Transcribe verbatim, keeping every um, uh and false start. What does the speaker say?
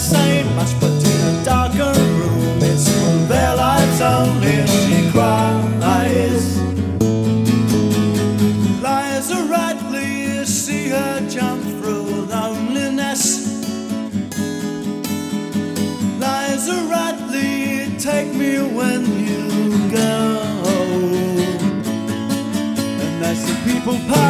same much, but in a darker room, it's for their lives only. She cries. Liza Radley, see her jump through loneliness. Liza Radley, take me when you go. And as the people pass